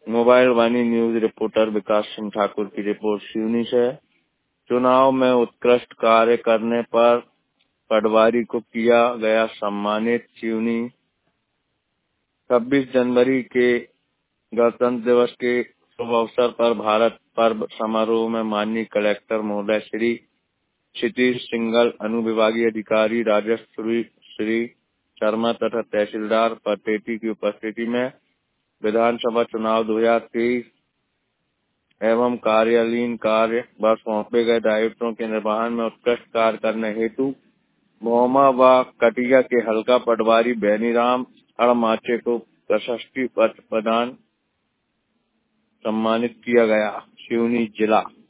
Mobile Vani news reporter Vikas Singh Thakur की report Seoni से। चुनाव में उत्कृष्ट कार्य करने पर पटवारी को किया गया सम्मानित। सिवनी 26 जनवरी के गणतंत्र दिवस के शुभ अवसर पर भारत पर्व समारोह में माननीय कलेक्टर महोदय श्री क्षितिज सिंघल, अनुविभागीय अधिकारी राजस्व श्री शर्मा तथा तहसीलदार पटेटी की उपस्थिति में विधानसभा चुनाव 2023 एवं कार्यालयीन कार्य व सौंपे गए दायित्वों के निर्वहन में उत्कृष्ट कार्य करने हेतु मोहमा व कटिया के हल्का पटवारी बेनीराम अड़माचे को प्रशस्ति पत्र प्रदान सम्मानित किया गया। सिवनी जिला।